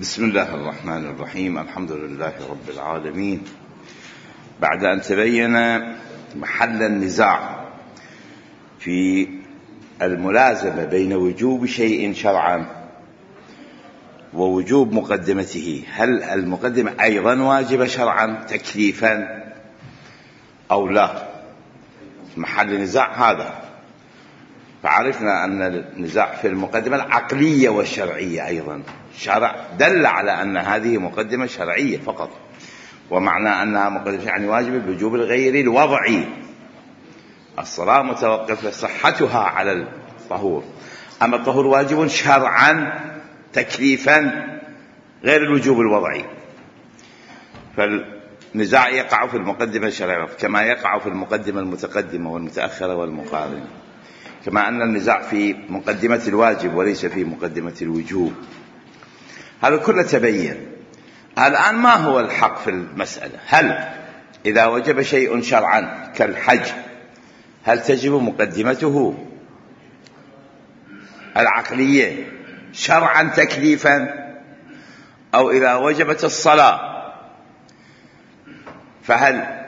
بسم الله الرحمن الرحيم. الحمد لله رب العالمين. بعد أن تبين محل النزاع في الملازمة بين وجوب شيء شرعا ووجوب مقدمته، هل المقدمة أيضا واجبة شرعا تكليفا أو لا؟ محل النزاع هذا. فعرفنا أن النزاع في المقدمة العقلية والشرعية أيضا. الشرع دل على أن هذه مقدمة شرعية فقط، ومعنى أنها مقدمة يعني واجبة بوجوب الغير الوضعي. الصلاة متوقفة صحتها على الطهور، أما الطهور واجب شرعا تكليفا غير الوجوب الوضعي. فالنزاع يقع في المقدمة الشرعية كما يقع في المقدمة المتقدمة والمتأخرة والمقارنة، كما أن النزاع في مقدمة الواجب وليس في مقدمة الوجوب. هذا كله تبين. الآن ما هو الحق في المسألة؟ هل إذا وجب شيء شرعا كالحج هل تجب مقدمته العقلية شرعا تكليفا، أو إذا وجبت الصلاة فهل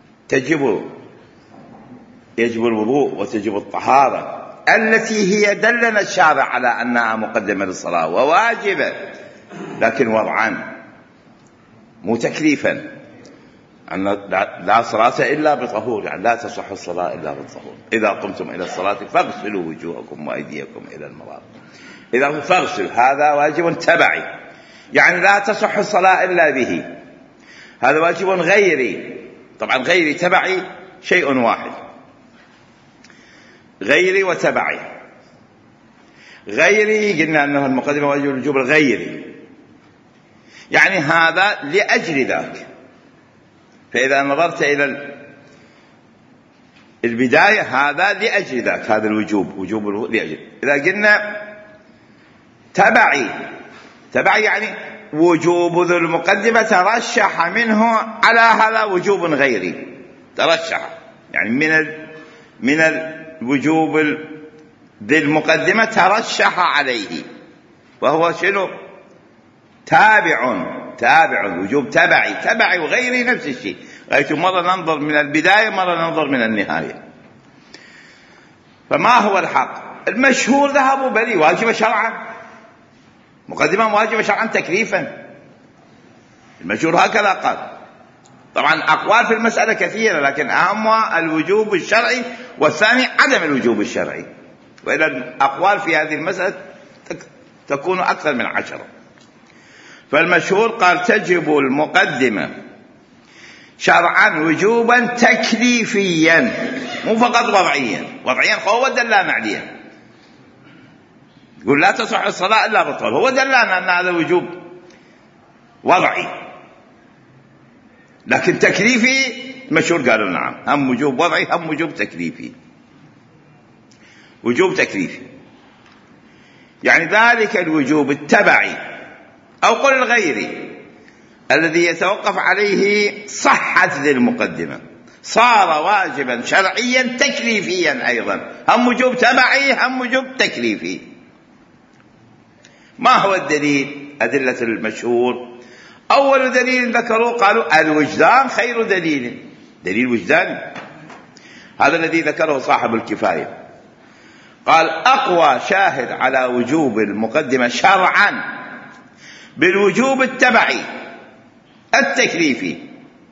يجب الوضوء وتجب الطهارة التي هي دلنا الشارع على أنها مقدمة للصلاة وواجبة، لكن وضعا مو تكليفا. أن لا صلاة إلا بطهور، يعني لا تصح الصلاة إلا بالطهور. إذا قمتم إلى الصلاة فاغسلوا وجوهكم وأيديكم إلى المرافق. إذا فاغسل هذا واجب تبعي، يعني لا تصح الصلاة إلا به. هذا واجب غيري. طبعا غيري تبعي شيء واحد، غيري وتبعي. غيري قلنا أنه المقدمة واجب الوجوب الغيري، يعني هذا لأجل ذاك. فإذا نظرت إلى البداية هذا لأجل ذاك، هذا الوجوب وجوب لأجل. إذا قلنا تبعي يعني وجوب ذو المقدمة ترشح منه على هذا وجوب غيري. ترشح يعني من الوجوب ذي المقدمة ترشح عليه، وهو شنو؟ تابع وجوب تبعي وغيري نفس الشيء. غاية مرة ننظر من البداية مرة ننظر من النهاية. فما هو الحق؟ المشهور ذهبوا بلي واجب شرعا، مقدمة واجب شرعا تكليفا. المشهور هكذا قال. طبعا أقوال في المسألة كثيرة، لكن أهمها الوجوب الشرعي، والثاني عدم الوجوب الشرعي. وإلى الأقوال في هذه المسألة تكون أكثر من 10. فالمشهور قال تجب المقدمة شرعا وجوبا تكليفيا، مو فقط وضعيا هو دلانا عليه. يقول لا تصح الصلاة إلا بالطهور، هو دلانا أن هذا وجوب وضعي. لكن تكليفي المشهور قالوا نعم، هم وجوب وضعي هم وجوب تكليفي. وجوب تكليفي يعني ذلك الوجوب التبعي أو قل الغيري الذي يتوقف عليه صحة ذي المقدمة صار واجبا شرعيا تكليفيا أيضا، هم وجوب تبعي هم وجوب تكليفي. ما هو الدليل؟ أدلة المشهور. أول دليل ذكروا قالوا الوجدان خير دليل وجداني. هذا الذي ذكره صاحب الكفاية. قال أقوى شاهد على وجوب المقدمة شرعا بالوجوب التبعي التكليفي،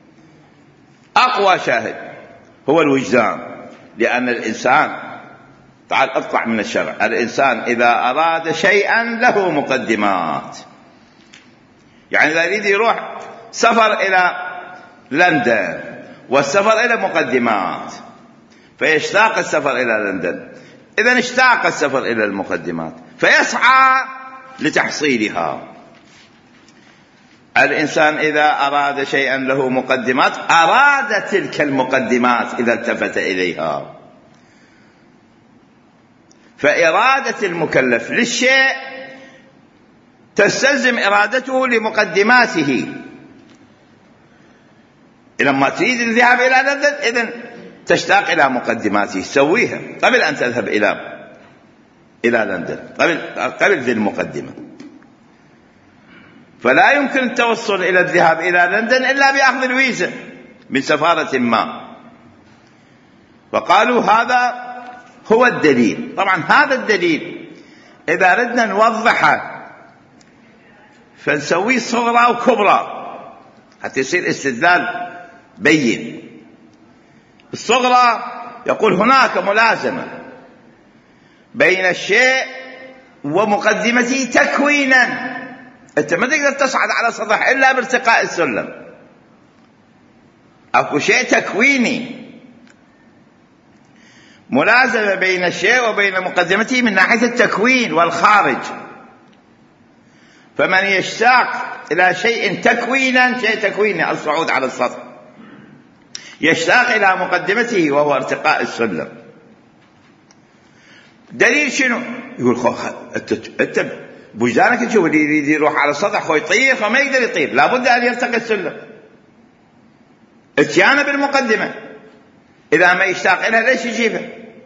أقوى شاهد هو الوجدان. لأن الإنسان، تعال اطلع من الشرع، الإنسان إذا أراد شيئا له مقدمات. يعني إذا يريد يروح سفر إلى لندن، والسفر إلى مقدمات، فيشتاق السفر إلى لندن. إذن اشتاق السفر إلى المقدمات فيسعى لتحصيلها. الإنسان إذا أراد شيئا له مقدمات أراد تلك المقدمات إذا التفت إليها. فإرادة المكلف للشيء تستلزم إرادته لمقدماته. لما تريد الذهاب إلى لندن إذن تشتاق إلى مقدماته، سويها قبل أن تذهب إلى لندن، قبل ذي المقدمة. فلا يمكن التوصل إلى الذهاب إلى لندن إلا بأخذ الفيزا من سفارة ما. فقالوا هذا هو الدليل. طبعا هذا الدليل إذا ردنا نوضحه فنسويه صغرى وكبرى حتى يصير استدلال بين. الصغرى يقول هناك ملازمة بين الشيء ومقدمته تكوينا. أنت ما تقدر تصعد على سطح إلا بارتقاء السلم. أكو شيء تكويني، ملازمة بين الشيء وبين مقدمته من ناحية التكوين والخارج. فمن يشتاق إلى شيء تكوينا، شيء تكويني الصعود على السطح، يشتاق إلى مقدمته وهو ارتقاء السلم. دليل شنو؟ يقول أنت بوجدانك تشوف اللي يريد يروح على السطح هو يطير فما يقدر يطير، لابد أن يرتقي السلم. اتيانه بالمقدمة، إذا ما يشتاق إليها ليش يجيبها؟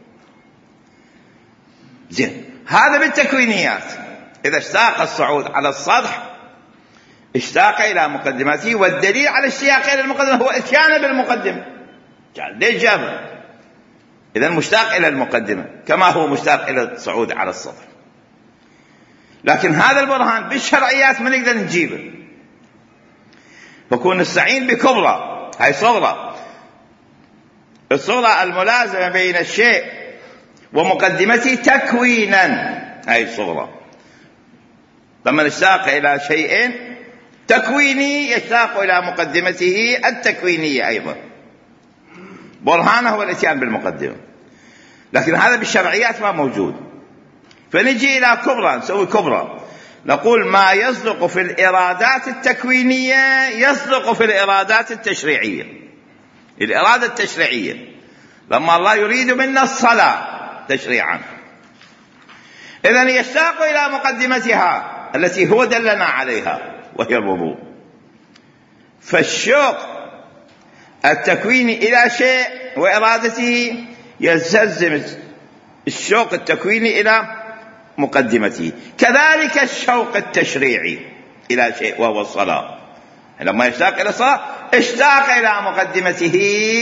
زين، هذا بالتكوينيات. إذا اشتاق الصعود على السطح اشتاق إلى مقدمته، والدليل على اشتياقه إلى المقدمة هو اتيانه بالمقدمة. ليش جابها؟ إذا مشتاق إلى المقدمة كما هو مشتاق إلى الصعود على السطح. لكن هذا البرهان بالشرعيات ما نقدر نجيبه، فكون نستعين بكبرى. هاي صغرى. الصغرى الملازمة بين الشيء ومقدمته تكوينا، هاي صغرى. لما نشتاق إلى شيء تكويني يشتاق إلى مقدمته التكوينية أيضا. برهانه هو الاتيان بالمقدمة، لكن هذا بالشرعيات ما موجود. فنجي إلى كبرى، نسوي كبرى، نقول ما يصدق في الإرادات التكوينية يصدق في الإرادات التشريعية. الإرادة التشريعية لما الله يريد منا الصلاة تشريعا، إذن يشتاق إلى مقدمتها التي هو دلنا عليها وهي الوضوء. فالشوق التكويني إلى شيء وإرادته يستلزم الشوق التكويني إلى مقدمته. كذلك الشوق التشريعي إلى شيء وهو الصلاة، لما يشتاق إلى الصلاة اشتاق إلى مقدمته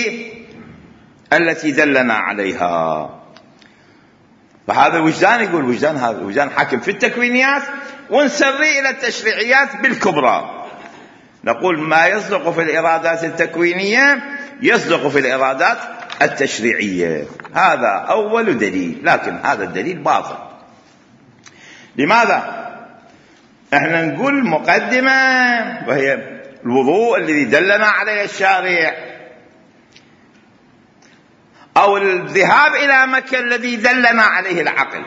التي دلنا عليها. فهذا وجدان، يقول وجدان، هذا وجدان حاكم في التكوينيات، ونسري إلى التشريعيات بالكبرى. نقول ما يصدق في الإرادات التكوينية يصدق في الإرادات التشريعية. هذا أول دليل، لكن هذا الدليل باطل. لماذا؟ احنا نقول مقدمة وهي الوضوء الذي دلنا عليه الشارع، أو الذهاب إلى مكة الذي دلنا عليه العقل.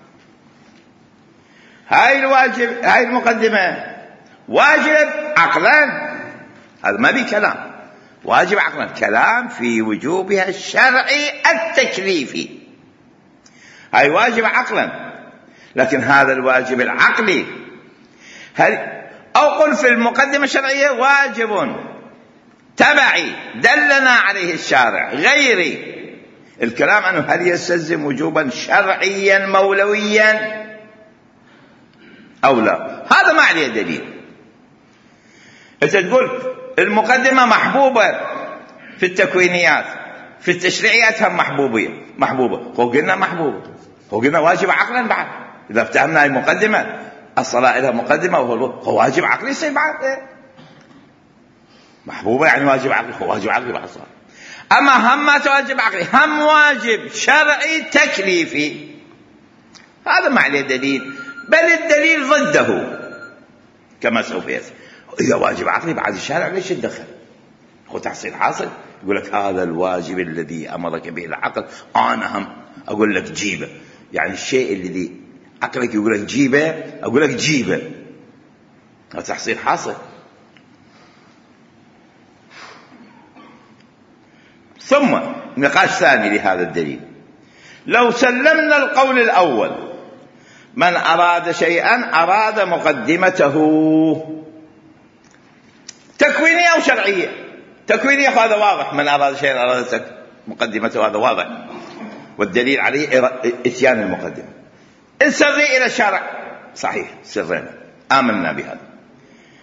هاي الواجب، هاي المقدمة واجب عقلا، هذا ما بي كلام، واجب عقلا. كلام في وجوبها الشرعي التكليفي، هاي واجب عقلا. لكن هذا الواجب العقلي أو قل في المقدمة الشرعية واجب تبعي دلنا عليه الشارع غيري. الكلام عنه هل يستلزم وجوبا شرعيا مولويا أو لا، هذا ما عليه دليل. أنت تقول المقدمة محبوبة في التكوينيات، في التشريعيات هم محبوبة. هو قلنا محبوبة، هو قلنا واجب عقلا بعد. إذا افتهمنا هاي مقدمة، الصلاة لها مقدمة وهو واجب عقلي يصير بعد محبوبة، يعني واجب عقلي، هو واجب عقلي بعد الصلاة. أما هم ما واجب عقلي، هم واجب شرعي تكليفي، هذا ما عليه دليل، بل الدليل ضده كما سوف يأتي. إذا واجب عقلي بعد الشارع ليش تدخل؟ هو تحصيل حاصل. يقول لك هذا الواجب الذي أمرك به العقل، أنا هم أقول لك جيبه، يعني الشيء الذي عقلك يقول لك جيبه أقول لك جيبه، هذا تحصيل حاصل. ثم نقاش ثاني لهذا الدليل. لو سلمنا القول الأول، من أراد شيئا أراد مقدمته تكوينية أو شرعية. تكوينية هذا واضح، من أراد شيئا أراد مقدمته، هذا واضح، والدليل عليه اتيان المقدمة. نسري إلى الشرع، صحيح سرنا، آمنا بهذا.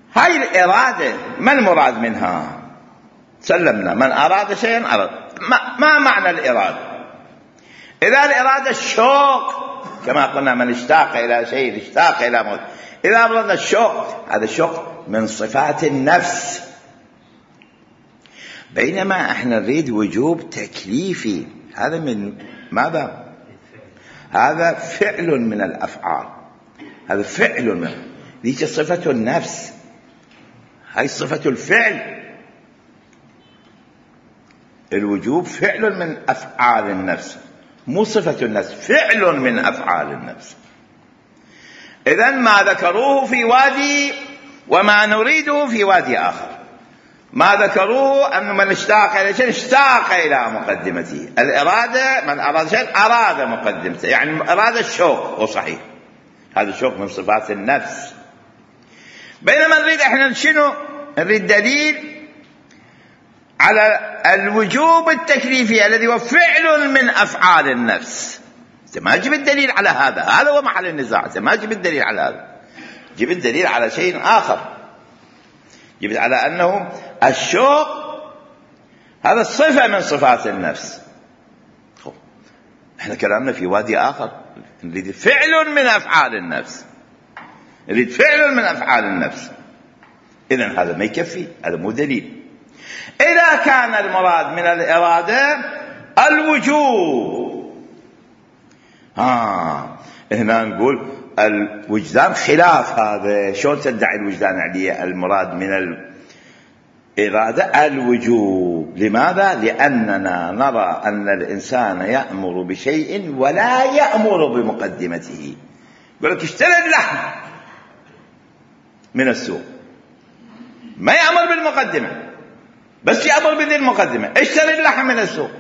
هاي الإرادة ما المراد منها؟ سلمنا من أراد شيئا أراد. ما معنى الإرادة؟ إذا الإرادة الشوق كما قلنا من اشتاق إلى شيء اشتاق إلى موت، إذا أردنا الشوق هذا الشوق من صفات النفس، بينما احنا نريد وجوب تكليفي. هذا من ماذا؟ هذا فعل من الأفعال، هذا فعل من ذيك صفة النفس، هاي صفة الفعل. الوجوب فعل من أفعال النفس، مو صفة النفس، فعل من أفعال النفس. إذن ما ذكروه في وادي وما نريده في وادي آخر. ما ذكروه أن من اشتاق إلى شيء اشتاق إلى مقدمته. الإرادة من أراد شيء أراد مقدمته، يعني أراد الشوق، وصحيح هذا الشوق من صفات النفس. بينما نريد احنا شنو؟ نريد دليل على الوجوب التكليفي الذي هو فعل من أفعال النفس. ما تجيب الدليل على هذا، هذا هو محل النزاع. ما تجيب الدليل على هذا، جيب الدليل على شيء آخر، جيب على أنه الشوق هذا صفة من صفات النفس. احنا كلامنا في وادي آخر، نريد فعل من أفعال النفس، نريد فعل من أفعال النفس. إذن هذا ما يكفي، هذا مو دليل. إذا كان المراد من الإرادة الوجوب، هنا نقول الوجدان خلاف هذا. شلون تدعي الوجدان عليه المراد من الإرادة الوجوب؟ لماذا؟ لأننا نرى أن الإنسان يأمر بشيء ولا يأمر بمقدمته. يقول لك اشتري اللحم من السوق، ما يأمر بالمقدمة، بس يأمر بذي المقدمة، اشتري اللحم من السوق.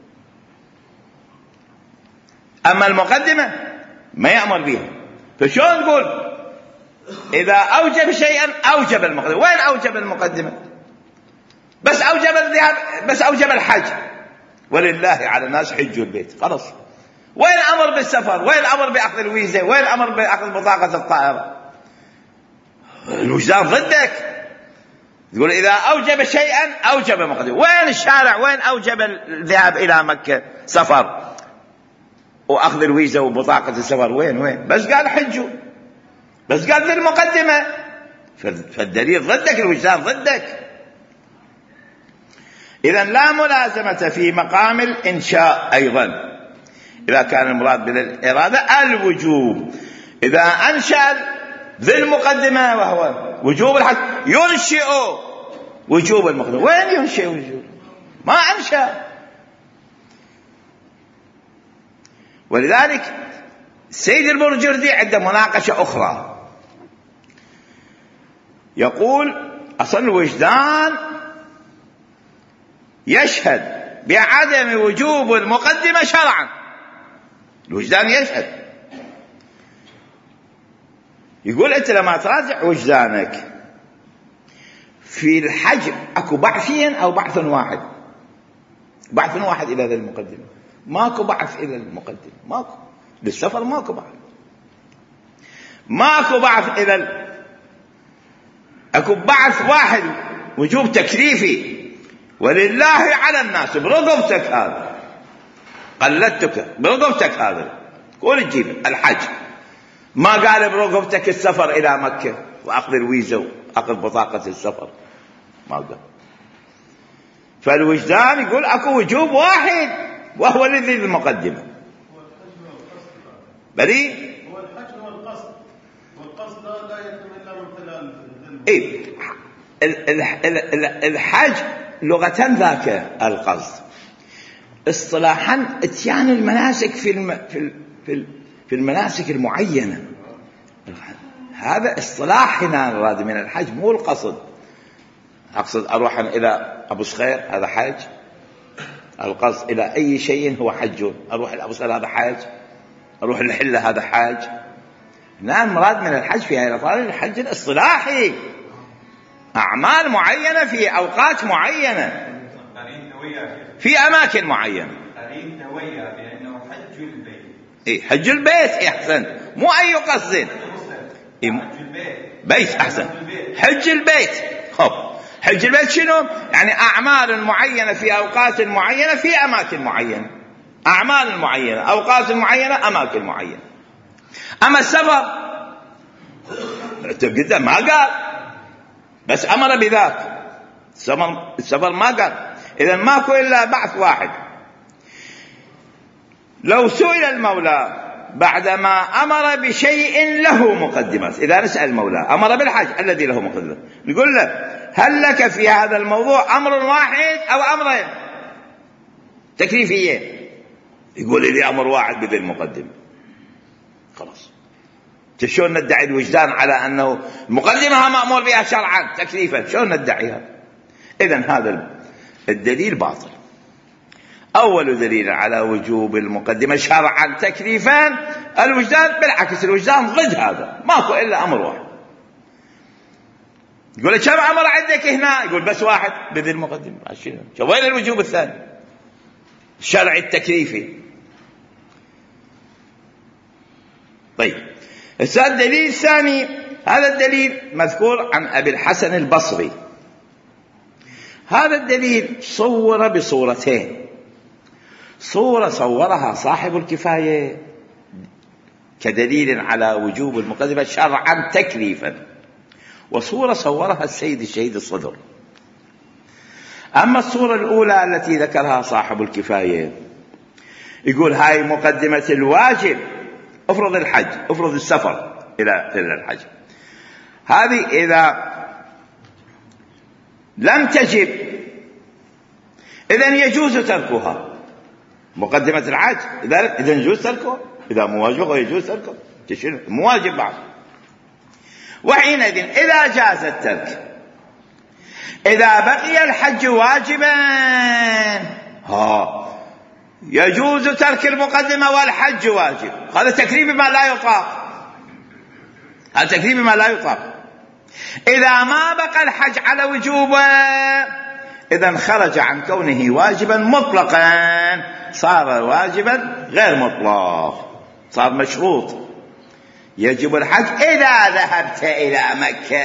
أما المقدمة ما يأمر بها. فشون نقول إذا أوجب شيئا أوجب المقدمة؟ وين أوجب المقدمة؟ بس أوجب الذهاب، بس أوجب الحج، ولله على الناس حج البيت، خلاص. وين أمر بالسفر؟ وين أمر بأخذ الويزا؟ وين أمر بأخذ بطاقة الطائرة؟ الوجدان ضدك. تقول إذا أوجب شيئا أوجب المقدمة. وين الشارع؟ وين أوجب الذهاب إلى مكة سفر وأخذ الويزا وبطاقة السفر؟ وين؟ بس قال حجوا، بس قال ذي المقدمة. فالدليل ضدك، الوجدان ضدك. إذن لا ملازمة في مقام الإنشاء أيضا إذا كان المراد بالإرادة الوجوب. إذا أنشأ ذي المقدمة وهو وجوب الحج، ينشئ وجوب المقدمة. وين ينشئ وجوب؟ ما أنشأ. ولذلك سيد البرجردي عنده مناقشة أخرى، يقول أصل الوجدان يشهد بعدم وجوب المقدمة شرعا. الوجدان يشهد. يقول أنت لما تراجع وجدانك في الحج أكو بعثين أو بعث واحد؟ بعث واحد إلى ذا المقدمة، ماكو بعث إلى المقدمة، ماكو. للسفر ماكو بعث، ماكو بعث إلى أكو بعث واحد وجوب تكليفي. ولله على الناس برغبتك هذا، قلدتك برغبتك هذا، قول تجيب الحج. ما قال برغبتك السفر إلى مكة وأخذ الويزا وأخذ بطاقة السفر، ما قال. فالوجدان يقول أكو وجوب واحد وهو الذي المقدمة. بلي هو الحج هو القصد، والقصد لا يتم إلا من خلال الحج لغة ذاك القصد، اصطلاحا اتيان المناسك في المناسك المعينة. هذا اصطلاح هنا نراد من الحج، مو القصد. أقصد أروح إلى أبو صخير هذا حج، القصد إلى أي شيء هو حج. أروح إلى أبو صخير هذا حج، أروح الحلة هذا حج. نعم، مراد من الحج في هذا الإطار الحج الاصطلاحي، أعمال معينة في أوقات معينة في أماكن معينة. قرين نوية بأنه حج البيت. حج البيت. أحسن، مو أي قصد. حج البيت بيت أحسن. حج البيت. خب حج البيت شنو؟ يعني أعمال معينة في أوقات معينة في أماكن معينة، أعمال معينة، أوقات معينة، أماكن معينة. أما السفر قد ما قال، بس أمر بذاك. السفر ما قال. إذا ماكو إلا بعث واحد. لو سئل المولى بعدما أمر بشيء له مقدمات، إذا نسأل المولى أمر بالحج الذي له مقدمات، نقول له هل لك في هذا الموضوع أمر واحد أو أمرين تكليفيين؟ يقول لي أمر واحد بذي المقدمة. خلاص. شلون ندعي الوجدان على أنه مقدمها مأمور بها شرعا تكليفا؟ شلون ندعيها؟ إذن هذا الدليل باطل. أول دليل على وجوب المقدمة شرعا تكليفا الوجدان. بالعكس الوجدان ضد هذا، ماكو إلا أمر واحد. يقول كم أمر عندك هنا؟ يقول بس واحد بذي المقدمة. وين الوجوب الثاني الشرعي التكليفي؟ طيب الدليل الثاني، هذا الدليل مذكور عن أبي الحسن البصري. هذا الدليل صور بصورتين. صورة صورها صاحب الكفاية كدليل على وجوب المقدمة شرعا تكليفا، وصورة صورها السيد الشهيد الصدر. أما الصورة الأولى التي ذكرها صاحب الكفاية، يقول هاي مقدمة الواجب. افرض الحج، افرض السفر إلى الحج، هذه إذا لم تجب إذن يجوز تركها. مقدمة الحج إذن يجوز تركها، إذا مواجبة يجوز تركها، مواجب بعض. وحينئذ إذا جاز الترك، إذا بقي الحج واجبا يجوز ترك المقدمة والحج واجب. هذا تكليف ما لا يطاق، هذا تكليف ما لا يطاق. إذا ما بقى الحج على وجوبه إذن خرج عن كونه واجبا مطلقا، صار واجبا غير مطلق، صار مشروط. يجب الحج إذا ذهبت إلى مكة،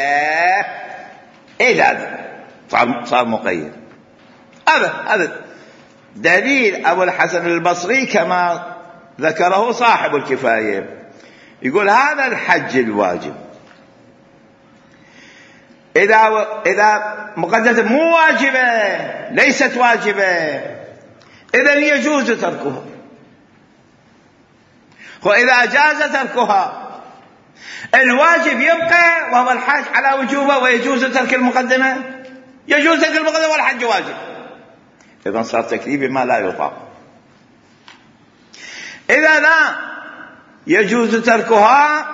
إذا صار مقيد. هذا دليل أبو الحسن البصري كما ذكره صاحب الكفاية. يقول هذا الحج الواجب إذا مقدمة مو واجبة، ليست واجبة، إذن يجوز تركها. وإذا جاز تركها الواجب يبقى وهو الحج على وجوبه، ويجوز ترك المقدمة، يجوز ترك المقدمة والحج واجب. إذن صار تكليف ما لا يطاق. إذا لا يجوز تركها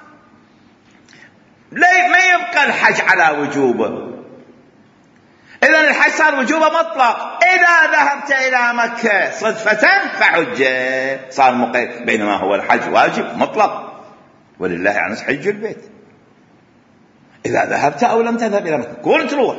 ما يبقى الحج على وجوبه، إذن الحج صار وجوبه مطلق. إذا ذهبت إلى مكة صدفة فحج، صار مقيد، بينما هو الحج واجب مطلق، ولله يعني حج البيت. إذا ذهبت أو لم تذهب إلى مكة كل تروح.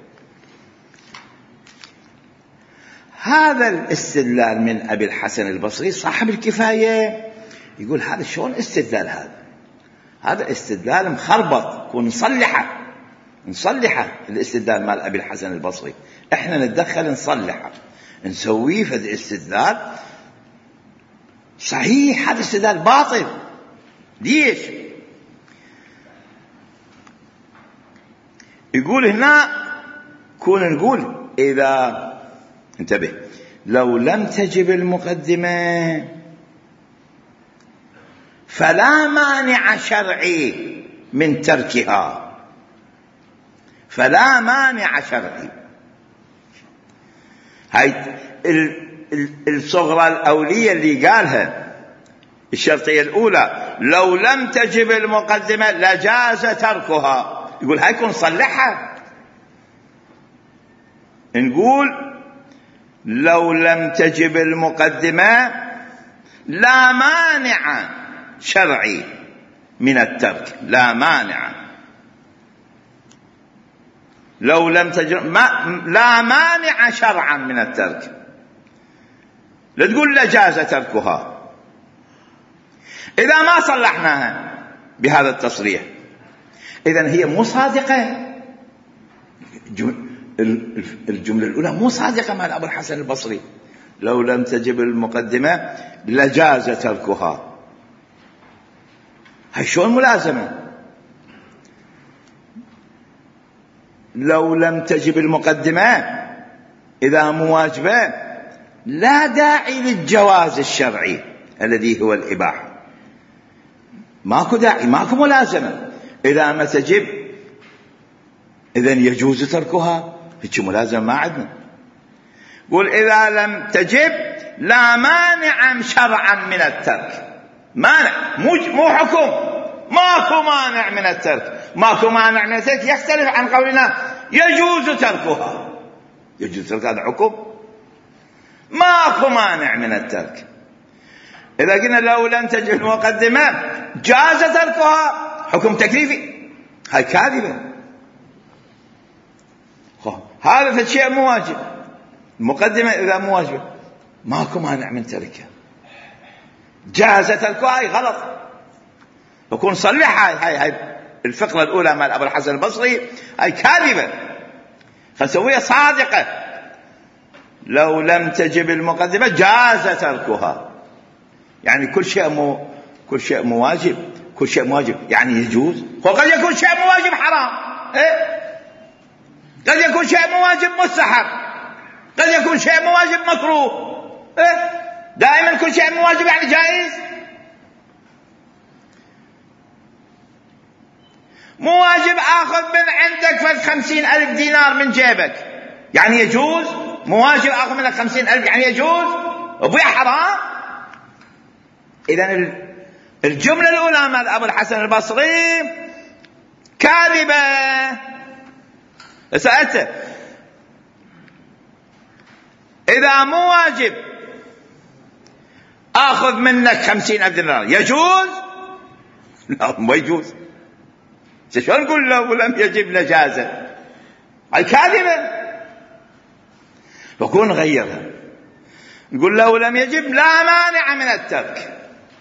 هذا الاستدلال من أبي الحسن البصري صاحب الكفاية. يقول هذا شلون استدلال؟ هذا استدلال مخربط. كون نصلحه الاستدلال مال أبي الحسن البصري، احنا نتدخل نصلحه، نسويه فد استدلال صحيح. هذا استدلال باطل. ليش؟ يقول هنا كون نقول إذا انتبه لو لم تجب المقدمة فلا مانع شرعي من تركها، فلا مانع شرعي. هاي الصغرى الأولية اللي قالها الشرطية الأولى، لو لم تجب المقدمة لجاز تركها. يقول هاي كون صلحها، نقول لو لم تجب المقدمة لا مانع شرعي من الترك، لا مانع. لو لم تجب لا مانع شرعا من الترك، لا تقول لجاز تركها. إذا ما صلحناها بهذا التصريح، إذن هي مو صادقة. الجملة الأولى مو صادقة مع أبو الحسن البصري. لو لم تجب المقدمة لجاز تركها. هاي شلون ملازمة؟ لو لم تجب المقدمة إذا مو واجبة لا داعي للجواز الشرعي الذي هو الإباحة. ماكو داعي، ماكو ملازمة. إذا ما تجب إذن يجوز تركها. هيك ملازمة ما عندنا. قول إذا لم تجب لا مانع شرعا من الترك. مانع مو حكم. ماكو مانع من الترك. ماكو مانع من الترك يختلف عن قولنا يجوز تركها. يجوز ترك هذا حكم. ماكو مانع من الترك. إذا قلنا لو لم تجب المقدمة جاز تركها حكم تكليفي. هاي كاذبة. هذا الشيء مو واجب. المقدمة إذا مو واجبة ماكو مانع من تركها. جاز تركها هاي غلط. يكون صلح هاي الفقرة الأولى مال أبو الحسن البصري هاي كاذبة. فنسويها صادقة. لو لم تجب المقدمة جاز تركها. يعني كل شيء مو واجب. كل شيء مو واجب يعني يجوز. وقد يكون شيء مو واجب حرام. قد يكون شيء مو واجب مستحب. قد يكون شيء مو واجب مكروه. دائما كل شيء مو واجب يعني جائز. مو واجب آخذ من عندك 50,000 دينار من جيبك يعني يجوز. مو واجب آخذ منك 50,000 يعني يجوز. وبيع حرام. إذن الجملة الأولى مال أبو الحسن البصري كاذبة. سألته إذا مو واجب آخذ منك 50,000 دينار يجوز؟ لا ما يجوز. شلون نقول لو لم يجب لجازة؟ هاي كاذبة. فكون غيرها نقول لو لم يجب لا مانع من الترك.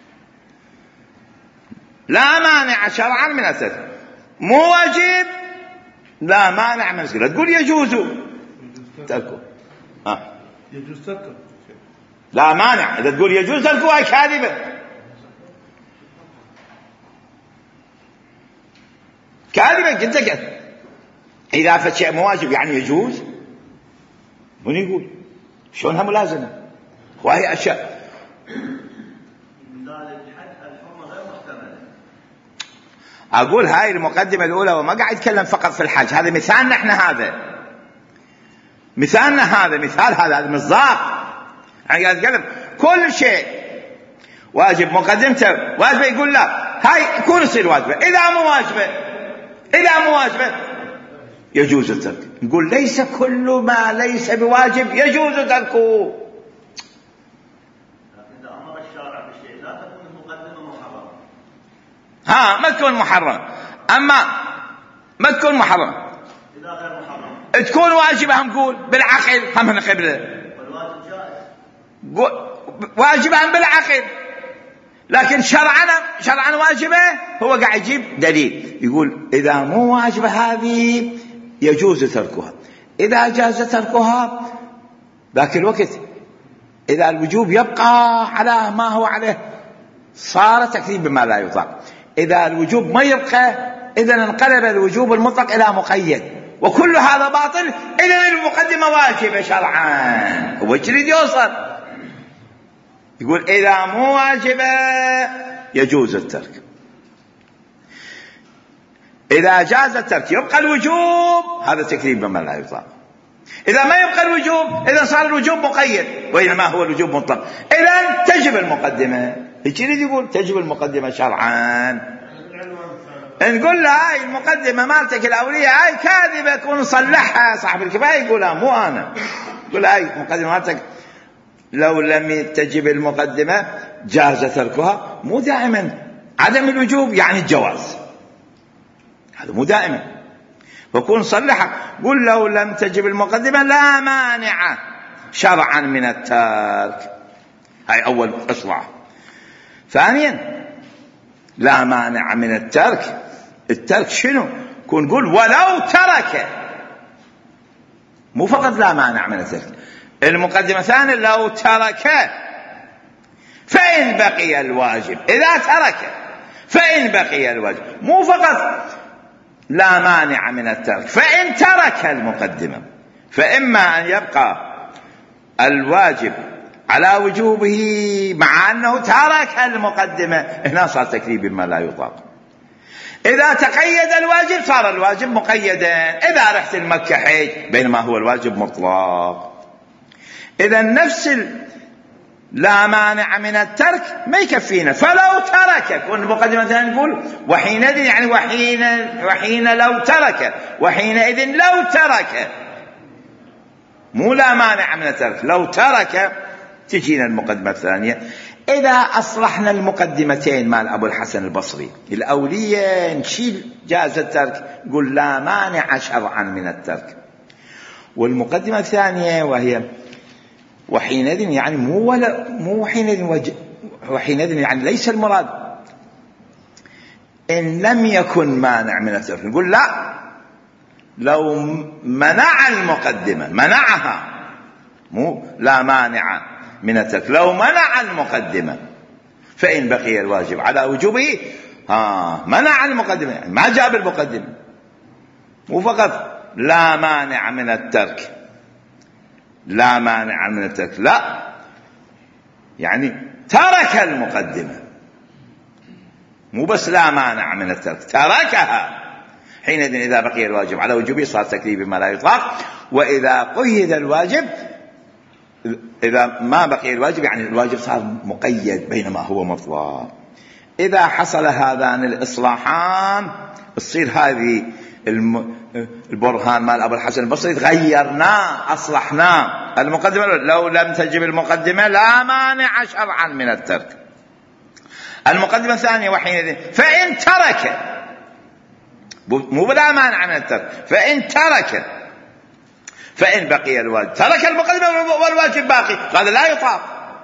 لا مانع شرعا من الترك. مو واجب لا مانع من الترك. تقول يجوز تركه. يجوز تركه لا مانع. إذا تقول يجوز تركه هاي كاذبة. كاذبة جدا. إذا فشيء مو واجب يعني يجوز. من يقول شلونها ملازمة؟ وهي أشياء أقول هاي المقدمة الأولى وما قاعد يتكلم فقط في الحج. هذا مثالنا احنا. هذا مثالنا. هذا مثال. هذا مصداق. يعني قاعد يتكلم كل شيء واجب مقدمته واجبة. يقول لا هاي يكون يصير واجبة. إذا مو واجبة يجوز الترك. نقول ليس كل ما ليس بواجب يجوز تركه. إذا أمر الشارع بشيء لا تكون المقدمة محرمة. ما تكون محرمة. أما ما تكون محرمة إذا غير محرمة تكون واجبة. هم نقول بالعقل هم نقبله. والواجب جائز. واجبة هم بالعقل. لكن شرعا واجبة. هو قاعد يجيب دليل يقول إذا مو واجبة هذه يجوز تركها. إذا جاز تركها ذاك الوقت إذا الوجوب يبقى على ما هو عليه صار تكذيب بما لا يطاق. إذا الوجوب ما يبقى إذن انقلب الوجوب المطلق إلى مقيد. وكل هذا باطل. إذن المقدمة واجبة شرعا. هو يريد يوصل. يقول إذا مو واجبة يجوز الترك. إذا جاز الترك يبقى الوجوب. هذا تكذيب بما لا يطاق. إذا ما يبقى الوجوب إذا صار الوجوب مقيد. وإنما هو الوجوب مطلق. إذن تجب المقدمة. هيك يريد يقول تجب المقدمة شرعا. نقول له هاي المقدمة مالتك الأولية هاي كاذبة. تكون نصلحها. صاحب الكفاية يقولها مو أنا. يقول هاي المقدمة مالتك لو لم تجب المقدمة جاز تركها. مو دائما عدم الوجوب يعني الجواز. هذا مو دائما. فكون صلحها. قل لو لم تجب المقدمة لا مانع شرعا من الترك. هاي أول إصلاح. ثانيا لا مانع من الترك الترك شنو؟ كون نقول ولو ترك، مو فقط لا مانع من الترك. المقدمة الثانية لو ترك فإن بقي الواجب، إذا ترك فإن بقي الواجب، مو فقط لا مانع من الترك، فإن ترك المقدمة، فإما أن يبقى الواجب على وجوبه مع أنه ترك المقدمة، هنا صار تكليف بما لا يطاق. إذا تقيد الواجب صار الواجب مقيدا، إذا رحت المكة حج، بينما هو الواجب مطلق. إذا نفس لا مانع من الترك ما يكفينا، فلو ترك، كون المقدمة نقول وحينئذ، يعني وحين لو ترك، وحينئذ لو ترك، مو لا مانع من الترك، لو ترك تجينا المقدمة الثانية. إذا أصلحنا المقدمتين مال أبو الحسن البصري الأولية نشيل جاز الترك، نقول لا مانع شرعا من الترك. والمقدمة الثانية وهي وحينئذ، يعني مو وحينئذ يعني ليس المراد إن لم يكن مانع من الترك، نقول لا، لو منع المقدمة، منعها، مو لا مانع من الترك، لو منع المقدمة فإن بقي الواجب على وجوبه، منع المقدمة، يعني ما جاب المقدمة، مو فقط لا مانع من الترك، لا مانع من الترك، لا، يعني ترك المقدمة، مو بس لا مانع من الترك، تركها. حينئذ إذا بقي الواجب على وجوبه صار تكليف بما لا يطاق. وإذا قيد الواجب، إذا ما بقي الواجب يعني الواجب صار مقيد بينما هو مطلق. إذا حصل هذان الإصلاحان تصير هذه البرهان مال أبو الحسن البصري غيرناه، أصلحناه. المقدمة لو لم تجب المقدمة لا مانع شرعا من الترك. المقدمة الثانية وحينئذ فإن ترك، مو بلا مانع من الترك، فإن ترك فإن بقي الواجب، ترك المقدمة والواجب باقي، هذا لا يطاق.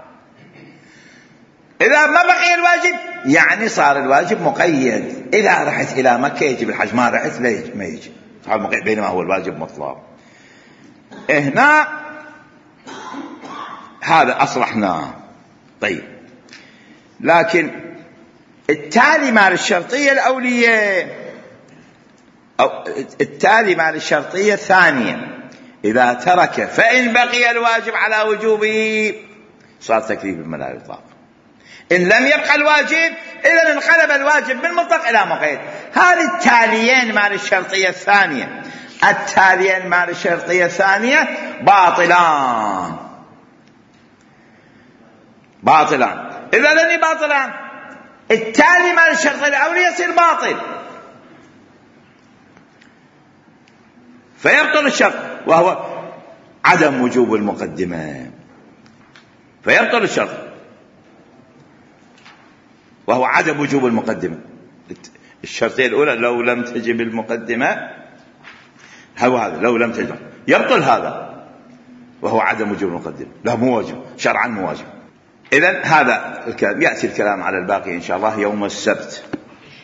إذا ما بقي الواجب يعني صار الواجب مقيد، إذا رحت إلى مكة يجب الحج، ما رحت ما يجب، صار مقيد بينما هو الواجب مطلق. هنا هذا أصلحناه. طيب، لكن التالي مال الشرطية الأولية أو التالي مال الشرطية الثانية، إذا ترك فإن بقي الواجب على وجوبه صار تكليف بما لا يطاق. إن لم يبقى الواجب إذا انقلب الواجب من مطلق إلى مقيد. هذه التاليين مال الشرطية الثانية، التاليين مال الشرطية الثانية باطلان. إذا لني باطلان، التالي مال الشرطية الأولية يصير باطل، فيبطل الشرط وهو عدم وجوب المقدمة، فيبطل الشرط وهو عدم وجوب المقدمة. الشرطية الأولى لو لم تجب المقدمة، هو هذا لو لم تجب يبطل هذا وهو عدم وجوب المقدمة، لا مو واجب شرعا، مو واجب. إذن هذا الكلام، يأتي الكلام على الباقي إن شاء الله يوم السبت.